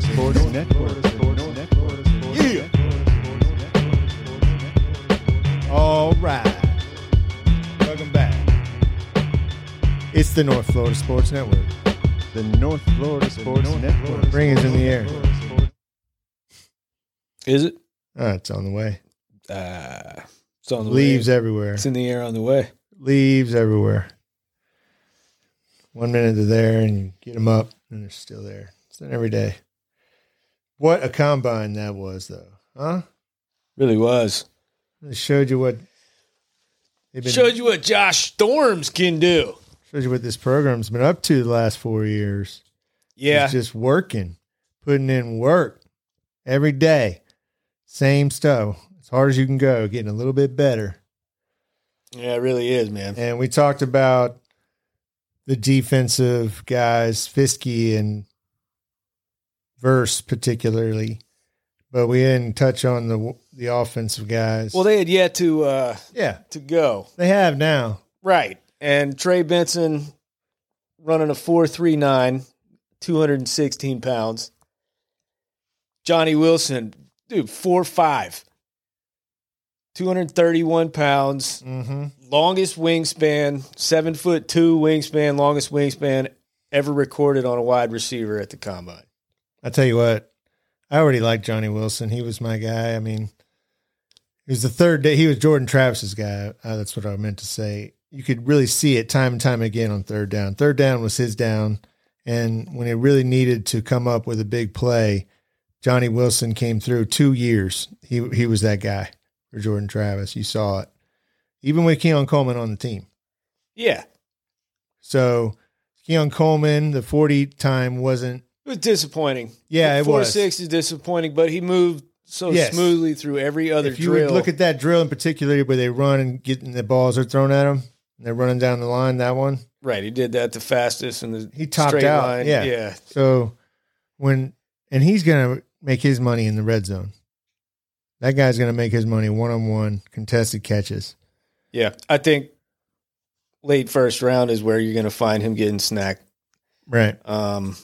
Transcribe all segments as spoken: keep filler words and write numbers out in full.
Sports Network. Yeah. All right. Welcome back. It's the North Florida Sports Network. The North Florida Sports Network. Bring us in the air. Is it? Oh, it's on the way. Uh, it's on the Leaves way. everywhere. It's in the air on the way. Leaves everywhere. One minute they're there and you get them up and they're still there. It's done every day. What a combine that was, though. Huh? Really was. It showed you what they've been, Showed you what Josh Storms can do. shows you what this program's been up to the last four years. Yeah. It's just working, putting in work every day. Same stuff. As hard as you can go, getting a little bit better. Yeah, it really is, man. And we talked about the defensive guys, Fiske and Verse particularly, but we didn't touch on the the offensive guys. Well, they had yet to uh, yeah, to go. they have now. Right. And Trey Benson running a four three nine, two hundred sixteen pounds. Johnny Wilson, dude, four five, two hundred thirty-one pounds. Mm-hmm. Longest wingspan, seven foot two wingspan, longest wingspan ever recorded on a wide receiver at the combine. I tell you what, I already liked Johnny Wilson. He was my guy. I mean, he was the third day. He was Jordan Travis's guy. Uh, that's what I meant to say. You could really see it time and time again on third down. Third down was his down. And when it really needed to come up with a big play, Johnny Wilson came through two years. He he was that guy for Jordan Travis. You saw it. Even with Keon Coleman on the team. Yeah. So Keon Coleman, the forty time wasn't. It was disappointing. Yeah, it four was. six is disappointing, but he moved so Yes. smoothly through every other If you drill. would look at that drill in particular where they run and getting the balls are thrown at them, and they're running down the line, that one. Right, he did that the fastest in the He topped straight out. line. Yeah. yeah. So when, and he's going to make his money in the red zone. That guy's going to make his money one-on-one contested catches. Yeah, I think late first round is where you're going to find him getting snacked. Right. Um,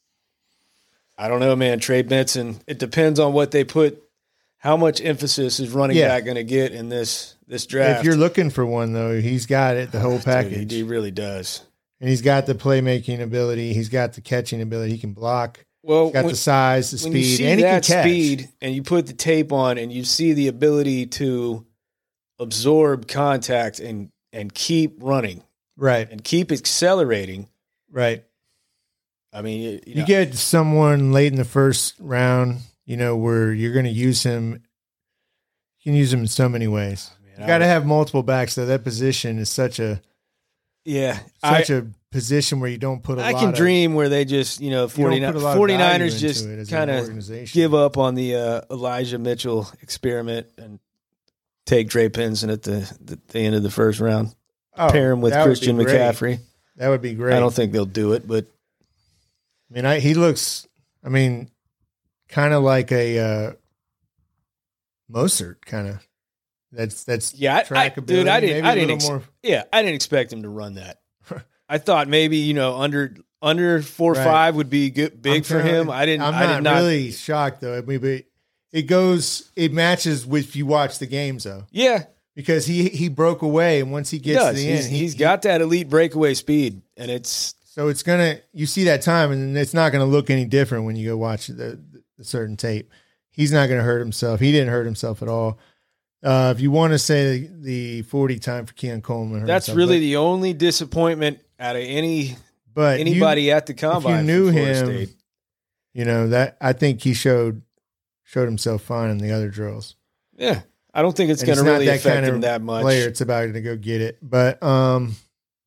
I don't know, man. Trey Benson. It depends on what they put. How much emphasis is running Yeah. back going to get in this this draft? If you're looking for one, though, he's got it, the whole Dude, package. he really does. And he's got the playmaking ability. He's got the catching ability. He can block. Well, He's got when, the size, the when you speed, see and he can that catch. speed, and you put the tape on, and you see the ability to absorb contact and and keep running Right. and keep accelerating. Right. I mean, you, you, You know, get someone late in the first round, you know, where you're going to use him. You can use him in so many ways. man, You got to I- have multiple backs, though. That position is such a yeah. I, such a position where you don't put a I lot can of, dream where they just, you know, you don't forty-nine, put a lot of value forty-niners into just it as an kind of organization. give up on the uh, Elijah Mitchell experiment and take Trey Benson at the, the, the end of the first round. Oh, Pair him with that would be Christian great. McCaffrey. That would be great. I don't think they'll do it, but I mean, I, he looks, I mean, kind of like a uh, Mostert, kind of. That's that's yeah, I, I, trackability. dude, I didn't, Maybe I a didn't, little ex- more. yeah, I didn't expect him to run that. I thought maybe you know under under four Right. five would be good, big I'm for kinda- him. I didn't. I'm I not, did not really shocked though. I mean, but it goes, it matches with if you watch the games though, Yeah, because he he broke away, and once he he gets does. to the He's, end, he, he's got that elite breakaway speed, and it's so it's gonna you see that time, and it's not gonna look any different when you go watch the, the certain tape. He's not gonna hurt himself. He didn't hurt himself at all. Uh, if you want to say the forty time for Keon Coleman, hurt that's himself, really but, the only disappointment out of any but you- anybody at the combine. if you knew for Florida him, State. you know that I think he showed showed himself fine in the other drills. Yeah, I don't think it's And going to not really that affect kind him of that much. Player, it's about to go get it. But um,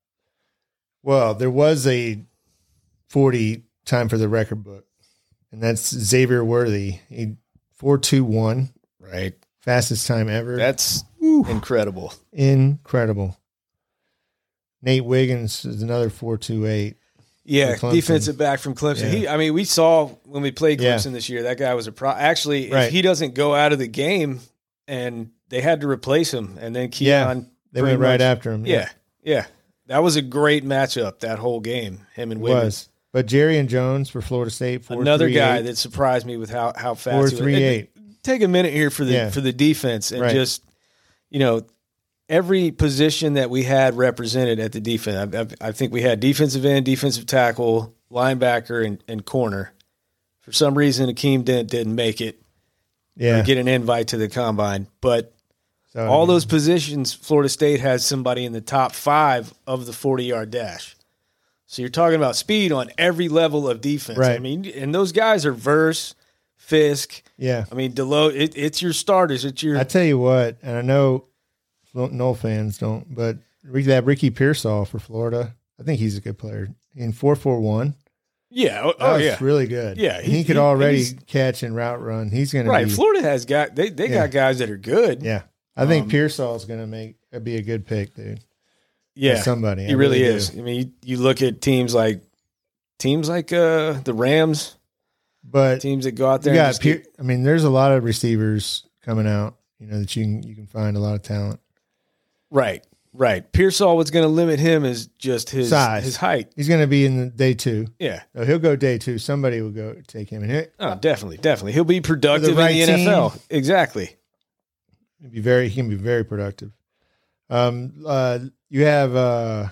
well, there was a forty time for the record book, and that's Xavier Worthy. He four two one, Right, fastest time ever. that's Woo. incredible. Incredible. Nate Wiggins is another four two eight. Yeah, for Clemson. defensive back from Clemson. Yeah. He, I mean, we saw when we played Yeah. Clemson this year, that guy was a pro. Actually, Right. if he doesn't go out of the game, and they had to replace him, and then Keon, Yeah, They pretty went right much- after him. Yeah, yeah, that was a great matchup. That whole game, him and It Wiggins. was. But Jerry and Jones for Florida State. Four, Another three, guy eight. that surprised me with how how fast Four, he was. three, And eight. Take a minute here for the Yeah. for the defense and Right. just, you know, every position that we had represented at the defense. I, I, I think we had defensive end, defensive tackle, linebacker, and, and corner. For some reason, Akeem Dent didn't make it Yeah. or get an invite to the combine. But So, all those positions, Florida State has somebody in the top five of the forty-yard dash. So you're talking about speed on every level of defense. Right. I mean, and those guys are Verse, Fisk. Yeah. I mean, Deloach. It, it's your starters. It's your I tell you what, and I know Noel fans don't, but that Ricky Pearsall for Florida, I think he's a good player. In four four one, yeah. Oh, that oh was yeah. really good. Yeah, he, he- could he- already he's- catch and route run. He's going to Right. be Florida has got they they Yeah. got guys that are good. Yeah, I think Um, Pearsall is going to make be a good pick, dude. Yeah. somebody. He I really, really is. do. I mean, you, you look at teams like teams like uh, the Rams, But teams that go out there. you and got, just Pe- get- I mean, there's a lot of receivers coming out. You know that you can you can find a lot of talent. right, right. Pearsall, what's going to limit him is just his Size. his height. He's going to be in the day two. Yeah. So he'll go day two. Somebody will go take him, and it, Oh, definitely, definitely. He'll be productive right in the N F L. team. Exactly. He'll be very. He can be very productive. Um, uh, you have uh,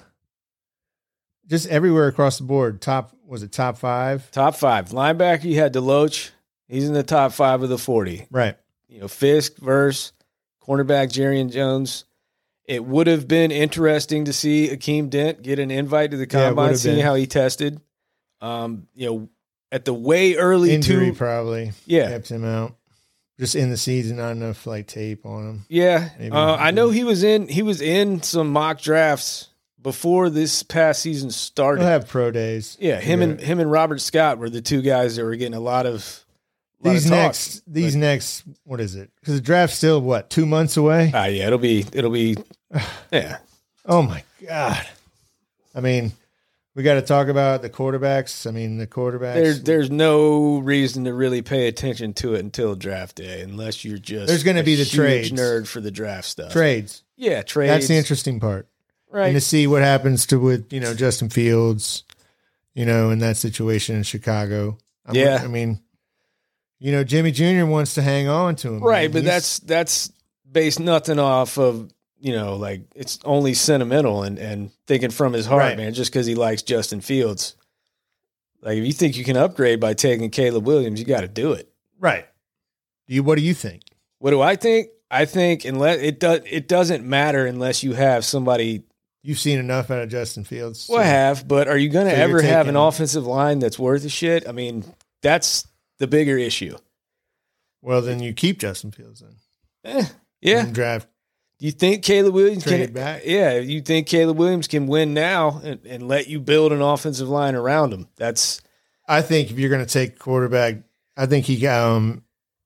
just everywhere across the board. Top was it top five? Top five linebacker. You had Deloach. He's in the top five of the forty. Right. You know, Fisk, Verse, cornerback Jerry Jones. It would have been interesting to see Akeem Dent get an invite to the Yeah, it would combine, have see been. how he tested. Um, you know, at the way early Injury two, probably yeah, kept him out. Just in the season, not enough like tape on him. yeah. Maybe. Uh, I know he was in he was in some mock drafts before this past season started. He'll have pro days. Yeah, him and him and Robert Scott were the two guys that were getting a lot of lot these of talk. next these next what is it? Because the draft's still what two months away. Ah, yeah, it'll be it'll be yeah. Oh my god! I mean, we got to talk about the quarterbacks. I mean, the quarterbacks. There's there's no reason to really pay attention to it until draft day, unless you're just There's gonna a be the huge trades. nerd for the draft stuff. trades. yeah, trades. That's the interesting part. right? And to see what happens to with you know Justin Fields, you know, in that situation in Chicago. I'm, Yeah. I mean, you know, Jimmy Junior wants to hang on to him, right, man. but He's- that's that's based nothing off of you know like it's only sentimental and and thinking from his heart, Right. man. Just because he likes Justin Fields. Like if you think you can upgrade by taking Caleb Williams, you got to do it. right. Do you? What do you think? What do I think? I think unless it does, it doesn't matter unless you have somebody. You've seen enough out of Justin Fields. Well, I have, but are you going to So you're ever have an taking- offensive line that's worth a shit? I mean, that's the bigger issue. Well, then you keep Justin Fields then. Eh, yeah. And draft. Do you think Caleb Williams Trade can? back. Yeah. You think Caleb Williams can win now and, and let you build an offensive line around him? That's I think if you're going to take quarterback, I think he um,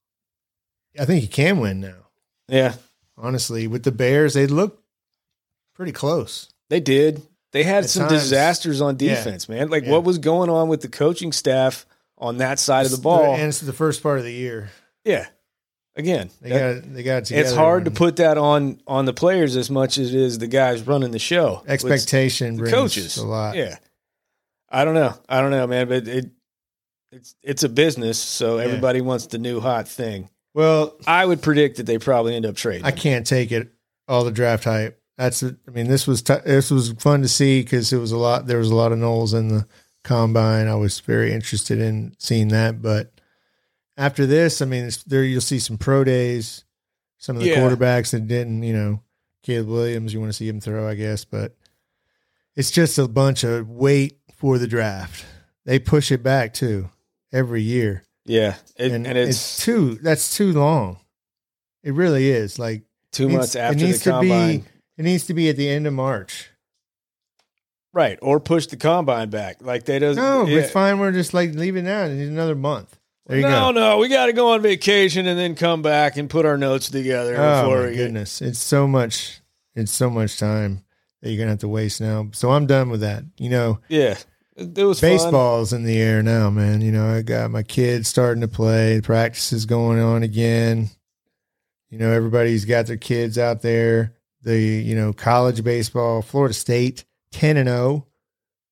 I think he can win now. yeah. Honestly, with the Bears, they look pretty close. They did. They had At some times, disasters on yeah. defense, man. Like Yeah. what was going on with the coaching staff on that side of the ball? and it's the first part of the year. Yeah. Again, They that- got they got it together. it's hard to when put that on on the players as much as it is the guys running the show. Which- expectation the brings coaches a lot. Yeah, I don't know. I don't know, man. But it it's it's a business, so Yeah. everybody wants the new hot thing. Well, I would predict that they probably end up trading. I can't take it all the draft hype. That's I mean this was t- this was fun to see because it was a lot. There was a lot of Knowles in the combine. I was very interested in seeing that, but after this, I mean, it's, there you'll see some pro days. Some of the Yeah. quarterbacks that didn't, you know, Caleb Williams. You want to see him throw, I guess, but it's just a bunch of wait for the draft. They push it back too every year, yeah, it, and, and, it's, it's, too. That's too long. It really is. Like two needs- months after it the needs to combine, be. It needs to be at the end of March. right? Or push the combine back, like they doesn't. No, yeah. it's fine. We're just like leave it now. It needs another month. There you no, go. no, we got to go on vacation and then come back and put our notes together Oh before my we goodness, it's so much. It's so much time that you're gonna have to waste now. So I'm done with that. You know, get. Yeah, it, it was fun. baseball's in the air now, man. You know, I got my kids starting to play. Practice is going on again. You know, everybody's got their kids out there. The you know college baseball, Florida State ten and zero.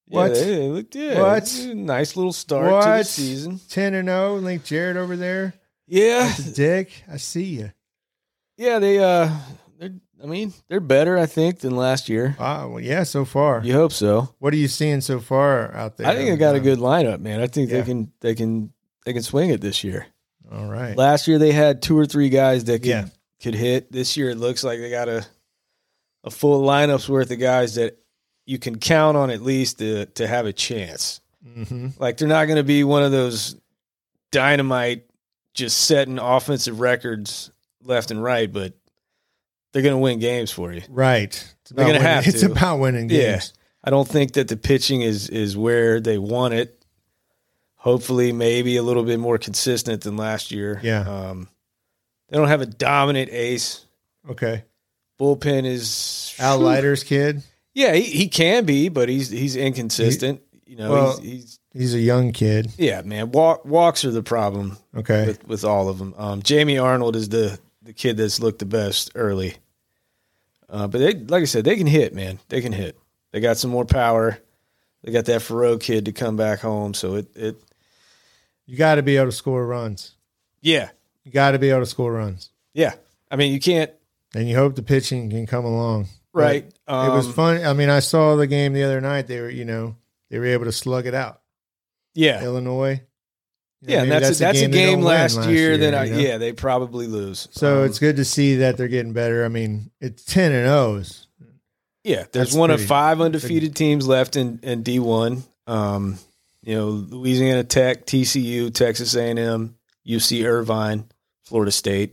What? Yeah, they looked yeah, What? Nice little start What? to the season. ten and oh, Link Jarrett over there. Yeah, That's a dick. I see you. yeah. They uh, they're. I mean, they're better, I think, than last year. Wow. Well, yeah, so far. You hope so. What are you seeing so far out there? I think they got a good lineup, man. I think Yeah. they can they can they can swing it this year. All right. Last year they had two or three guys that could Yeah. could hit. This year it looks like they got a a full lineup's worth of guys that you can count on at least to to have a chance. Mm-hmm. Like they're not going to be one of those dynamite just setting offensive records left and right, but they're going to win games for you. Right. It's They're about gonna winning- have It's to. about winning Yeah. games. I don't think that the pitching is is where they want it. Hopefully, maybe a little bit more consistent than last year. Yeah. Um, they don't have a dominant ace. Okay. Bullpen is Al Leiter's kid. Yeah, he, he can be, but he's he's inconsistent. you know, well, he's, he's He's a young kid. yeah, man. Walk, walks are the problem Okay. with, with all of them. Um, Jamie Arnold is the the kid that's looked the best early. Uh, but they, like I said, they can hit, man. They can hit. They got some more power. They got that Faroe kid to come back home. So it, it You got to be able to score runs. yeah, You got to be able to score runs. yeah. I mean, you can't, And you hope the pitching can come along. right? But it was Um, fun. I mean, I saw the game the other night. They were, you know, they were able to slug it out. Yeah, Illinois. You know, yeah. And maybe that's a, that's a they game don't win last, year that I you know? yeah they probably lose. So Um, it's good to see that they're getting better. I mean, it's ten and O's. Yeah, there's That's one pretty- of five undefeated teams left in, in D one. Um, you know, Louisiana Tech, T C U, Texas A and M, U C Irvine, Florida State.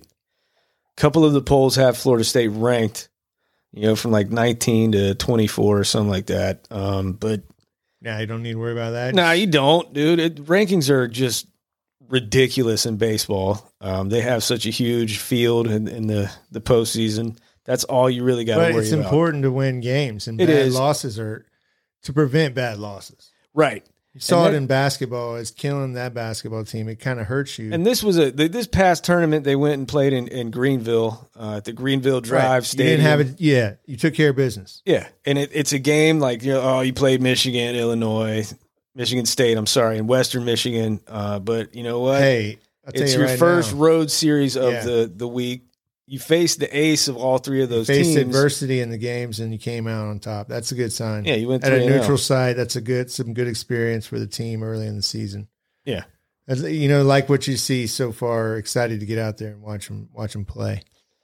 A couple of the polls have Florida State ranked, you know, from like nineteen to twenty-four or something like that. Um, but Yeah, you don't need to worry about that. no, nah, you don't, dude. It, rankings are just ridiculous in baseball. Um, they have such a huge field in, in the, the postseason. That's all you really got to But worry it's about. important to win games, and It bad is. losses are to prevent bad losses. Right. You saw And it that- in basketball. It's killing that basketball team. It kind of hurts you. And this was a th- this past tournament they went and played in, in Greenville uh, at the Greenville Drive Right. You Stadium. didn't have it. Yeah, you took care of business. Yeah, and it, it's a game like you know, oh, you played Michigan, Illinois, Michigan State. I'm sorry, in Western Michigan. Uh, but you know what? Hey, I'll tell it's you your right first now, road series of Yeah. the the week. You faced the ace of all three of those faced teams. adversity in the games, and you came out on top. That's a good sign. Yeah, you went at a three and oh. neutral site. That's a good, some good experience for the team early in the season. Yeah. As- you know, like what you see so far. Excited to get out there and watch them, watch them play.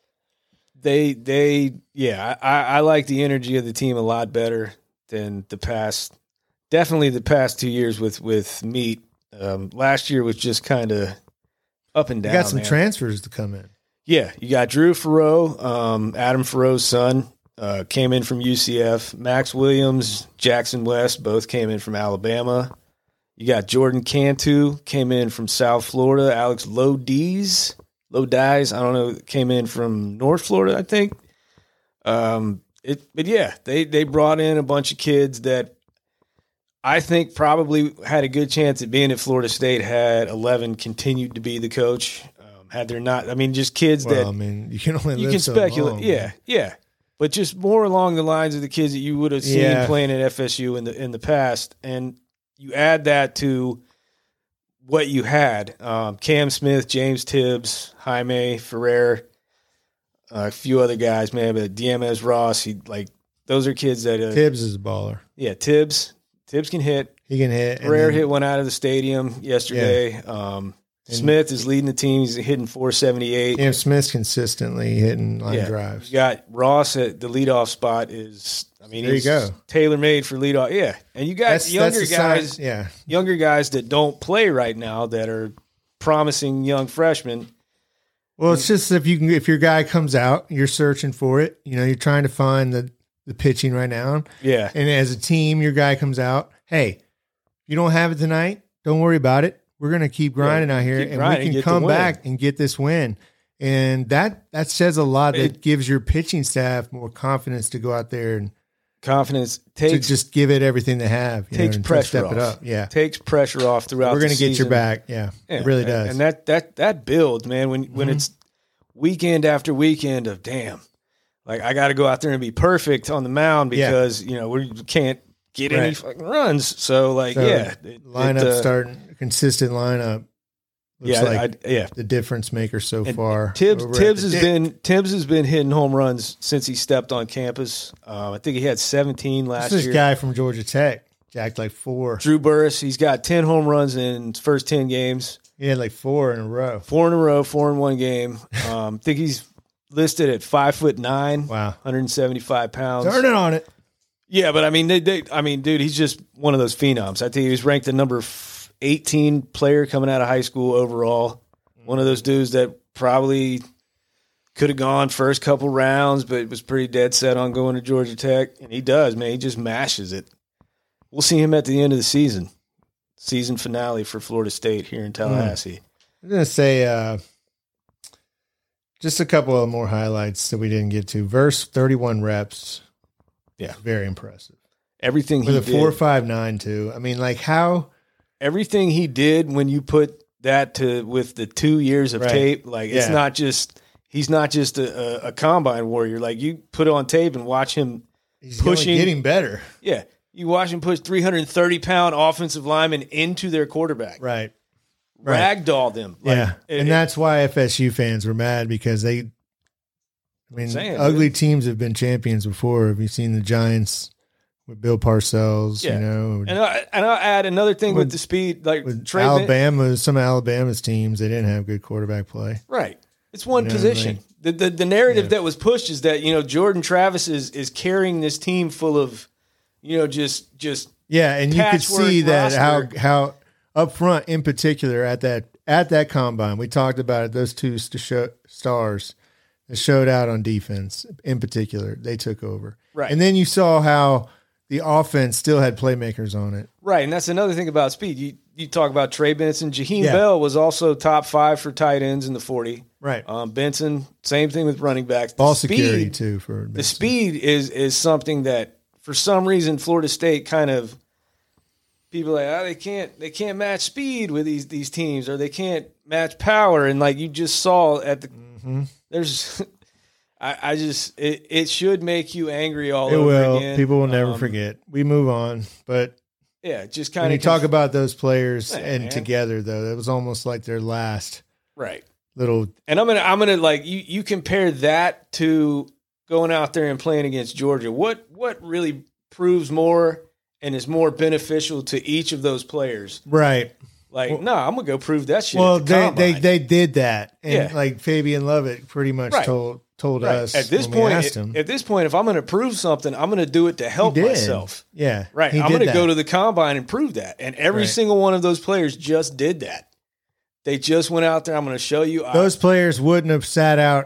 They they yeah, I, I like the energy of the team a lot better than the past. Definitely the past two years with with Meat. Um, last year was just kind of up and You down. got some man. transfers to come in. Yeah, you got Drew Faroe, um, Adam Faroe's son, uh, came in from U C F. Max Williams, Jackson West, both came in from Alabama. You got Jordan Cantu, came in from South Florida. Alex Lodiz, Lodiz, I don't know, came in from North Florida, I think. Um, it, but yeah, they they brought in a bunch of kids that I think probably had a good chance at being at Florida State had eleven continued to be the coach. Had there not, I mean, just kids Well, I that mean, you can only you live can so speculate. long, yeah, man. yeah. But just more along the lines of the kids that you would have seen Yeah. playing at F S U in the in the past. And you add that to what you had. Um, Cam Smith, James Tibbs, Jaime Ferrer, uh, a few other guys, man, but D M S Ross, he like those are kids that uh, Tibbs is a baller. yeah, Tibbs. Tibbs can hit. He can hit. and Ferrer then- hit one out of the stadium yesterday. Um And- Smith is leading the team. He's hitting four seventy-eight. Cam Smith's consistently hitting line Yeah. drives. You got Ross at the leadoff spot is, I mean, There you he's go. tailor made for leadoff. Yeah. And you got That's younger that's the guys, sign- Yeah, younger guys that don't play right now that are promising young freshmen. well, it's just if you can, if your guy comes out, you're searching for it. You know, you're trying to find the the pitching right now, Yeah. and as a team, your guy comes out. Hey, if you don't have it tonight, don't worry about it. We're gonna keep grinding Yeah, out here, keep and grinding, we can get the come win. back and get this win. And that that says a lot. That It- gives your pitching staff more confidence to go out there and Confidence to takes just give it everything they have. You takes know, and pressure step off. it up. Yeah, takes pressure off throughout we're gonna the get your season. back. Yeah, Yeah, it really and- does. And that that that builds, man, when when Mhm. it's weekend after weekend of damn. Like I got to go out there and be perfect on the mound Yeah. because, you know, we can't get Right. any fucking runs. So, like, So, yeah. It, lineup it, uh, starting consistent lineup. Looks Yeah, like I, yeah. the difference maker so And far. Tibbs over at Tibbs the has Dick. been Tibbs has been hitting home runs since he stepped on campus. Uh, I think he had seventeen last This year. guy from Georgia Tech jacked like four. Drew Burris, he's got ten home runs in his first ten games, He had like four in a row. four in a row, four in one game. Um, I think he's listed at five foot nine, Wow. one hundred seventy-five pounds. Turning on it. Yeah, but I mean, they, they, I mean, dude, he's just one of those phenoms. I think he was ranked the number eighteen player coming out of high school overall. One of those dudes that probably could have gone first couple rounds, but was pretty dead set on going to Georgia Tech. And he does, man. He just mashes it. We'll see him at the end of the season. Season finale for Florida State here in Tallahassee. I'm going to say uh, just a couple of more highlights that we didn't get to. Verse, thirty-one reps. Yeah. Very impressive. Everything With he a did. four five nine, too. I mean, like how everything he did when you put that to with the two years of Right. tape, like it's Yeah. not just he's not just a, a, a combine warrior. Like you put it on tape and watch him he's pushing- only getting better. Yeah. You watch him push three hundred thirty pound offensive linemen into their quarterback. Right. Right. Ragdoll them. Like, yeah. it- and it- that's why F S U fans were mad because they, I mean, saying, ugly dude. teams have been champions before. Have you seen the Giants with Bill Parcells? Yeah. You know, and, I, and I'll add another thing with, With- the speed. Like with Trey Ben- Alabama, some of Alabama's teams, they didn't have good quarterback play. Right. It's one You know, position. like- the, the the narrative Yeah. that was pushed is that, you know, Jordan Travis is is carrying this team full of, you know, just just Yeah, and you could Patchwork see that roster. how how up front in particular at that at that combine, we talked about it. Those two st- show, stars that showed out on defense in particular, they took over. Right. and then you saw how the offense still had playmakers on it. right. And that's another thing about speed. You you talk about Trey Benson. Jaheim Yeah. Bell was also top five for tight ends in the forty. Right, Um, Benson, same thing with running backs. The ball speed- security too for The speed is is something that for some reason Florida State kind of people are like, oh, they can't they can't match speed with these these teams, or they can't match power. And like you just saw at the Mhm. there's I, I just it, it should make you angry all It over will. again. People will never Um, forget. We move on, but Yeah, just when kind you of talk about those players Hey, and man. together, though, it was almost like their last right. little. And I'm gonna I'm gonna like you you compare that to going out there and playing against Georgia. What what really proves more and is more beneficial to each of those players? Right. Like, Well- no, I'm gonna go prove that shit. Well, at the they, combine. they they did that, and Yeah. like Fabian Lovett pretty much Right. told told Right. us At this when we point, asked at, him. at this point, if I'm going to prove something, I'm going to do it to help He did. myself. Yeah, Right. he I'm did going to that. go to the combine and prove that. And every Right. single one of those players just did that. They just went out there. I'm going to show you. I- Those players wouldn't have sat out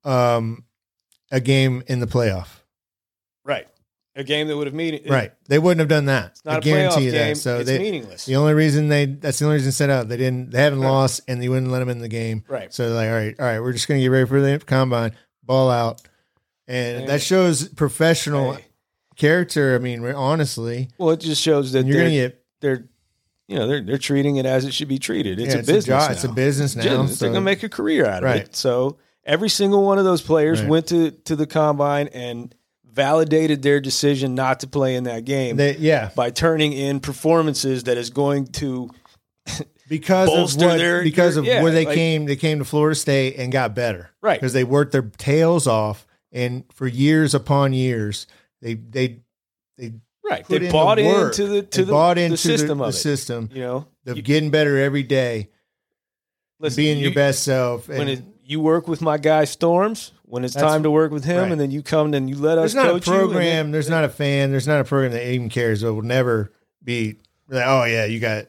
um, a game in the playoff. right. A game that would have mean Right, they wouldn't have done that. It's not I a guarantee playoff you game. that. So it's they, meaningless. the only reason they that's the only reason they set out. They didn't. They haven't Right. lost, and they wouldn't let them in the game. Right. So they're like, all right, all right, we're just going to get ready for the combine, ball out, and Hey. that shows professional Hey. character. I mean, honestly, Well, it just shows that you're they're, going to get. they're, you know, they're they're treating it as it should be treated. It's yeah, a business. job. now. It's a business now. Business. so- They're going to make a career out of Right. it. So every single one of those players Right. went to to the combine and validated their decision not to play in that game. they, yeah, by turning in performances that is going to because of bolster what, their- because their- of yeah, where they like- came. They came to Florida State and got better. Right. Because they worked their tails off, and for years upon years, they they they right. put They in bought the work. into the to They the, bought the into system the, of the it. system You know, of You- getting better every day, listen, being you- your best self. When And it, you work with my guy Storms, when it's That's- time to work with him, right. and then you come and you let us there's not a coach you, and program. then- there's not a fan. There's not a program that even cares. That will never be like, oh yeah, you got.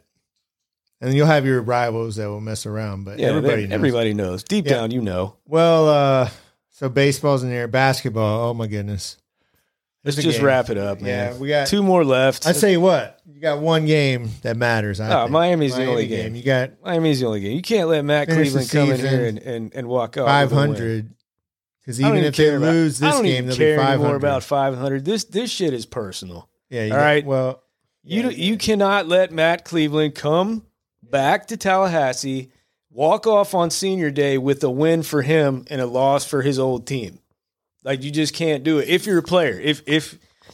And then you'll have your rivals that will mess around, but yeah, everybody they- knows. everybody knows deep Yeah. down. You know, Well, uh, so baseball's in there. Basketball. Oh my goodness. let's There's a just game. wrap it up, man. Yeah, we got two more left. I say what you got one game that matters. I Oh, think. Miami's the Miami only game. You got Miami's the only game. You can't let Matt Finish the Cleveland come in season here and, and, and walk out five with a win. hundred. Because I don't even even if they care about- lose I this don't game, even they'll care be five anymore hundred. about five hundred. This this shit is personal. Yeah. You All got- right. Well, You yeah, you cannot let Matt Cleveland come back to Tallahassee, walk off on senior day with a win for him and a loss for his old team. Like you just can't do it. If you're a player, if if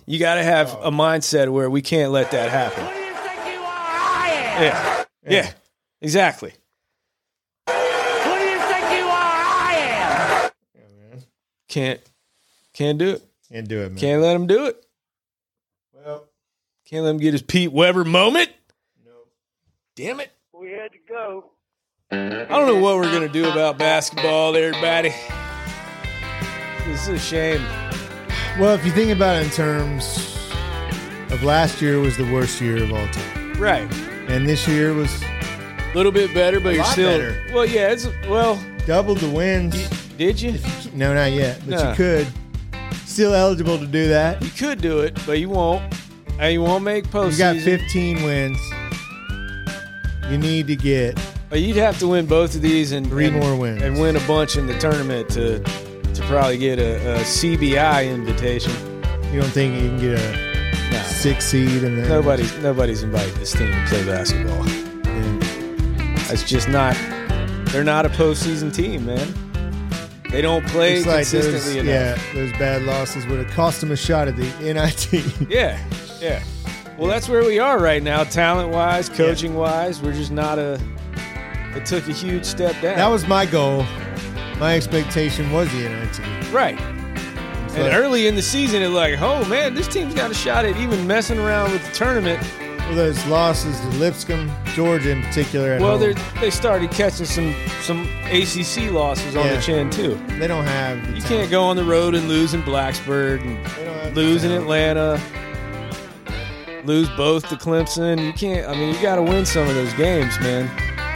You got to have a mindset where we can't let that happen. Who do you think you are? I am. Yeah, yeah, exactly. Who do you think you are? I am. Can't, can't do it. Can't do it, man. Can't let him do it. Well, Can't let him get his Pete Weber moment. no. Damn it. We had to go. I don't know what we're going to do about basketball, everybody. This is a shame. Well, if you think about it in terms of last year was the worst year of all time. Right. And this year was A little bit better, but A you're lot still. better. Well, yeah, it's. Well, doubled the wins. did you? No, not yet, but Nah. you could. Still eligible to do that. You could do it, but you won't. And you won't make postseason. You got fifteen wins. You need to get But you'd have to win both of these and Three and, more wins. and win a bunch in the tournament to to probably get a, a C B I invitation. You don't think you can get a No, six seed and then nobody's nobody's inviting this team to play basketball. Yeah. It's just not. They're not a postseason team, man. They don't play It's like those, consistently enough. yeah, those bad losses would have cost them a shot at the N I T. Yeah, yeah. Well, that's where we are right now, talent-wise, coaching-wise. We're just not a. It took a huge step down. That was my goal. My expectation was the N I T. right. It's And like, early in the season, it's like, oh man, this team's got a shot at even messing around with the tournament. well, those losses to Lipscomb, Georgia in particular. At Well, home, they they started catching some some A C C losses on Yeah. the chin too. they don't have. The You talent. can't go on the road and lose in Blacksburg and They don't have the lose in talent. Atlanta, lose both to Clemson. You can't. I mean, you got to win some of those games, man.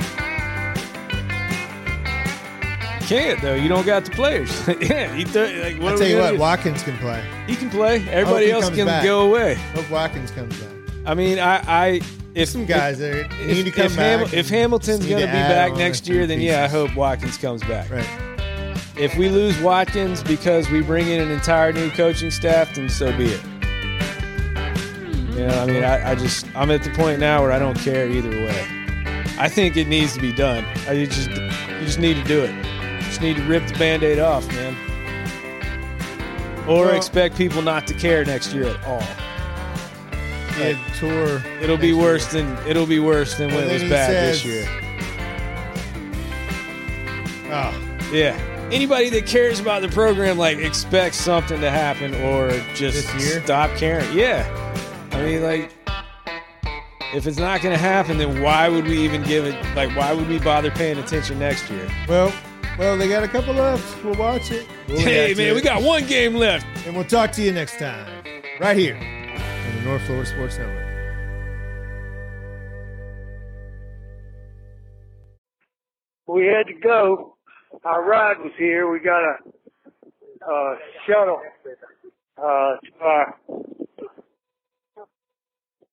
You can't though. You don't got the players. yeah, you th- like, what I are tell we you gonna what, do? Watkins can play. He can play. Everybody he else comes can back. go away. Hope Watkins comes back. I mean, I, I if Some guys there if, need to come if, back. Ham- and if Hamilton's just need going to be add back on next a few year, then yeah, I pieces. hope Watkins comes back. Right. If we lose Watkins because we bring in an entire new coaching staff, then so be it. You know, I mean, I, I just I'm at the point now where I don't care either way. I think it needs to be done. I you just you just need to do it. You just need to rip the Band-Aid off, man. Or Well- expect people not to care next year at all. He had tour. It'll be next worse year. than it'll be worse than when And it was then he bad this says- year. Oh, Yeah. Anybody that cares about the program like expects something to happen or just This year? stop caring. Yeah. I mean, like, if it's not going to happen, then why would we even give it? Like, why would we bother paying attention next year? well, well, they got a couple left. We'll watch it. We'll Hey, react to man, we it. got one game left. And we'll talk to you next time, right here on the North Florida Sports Network. We had to go. Our ride was here. We got a uh, shuttle uh, to our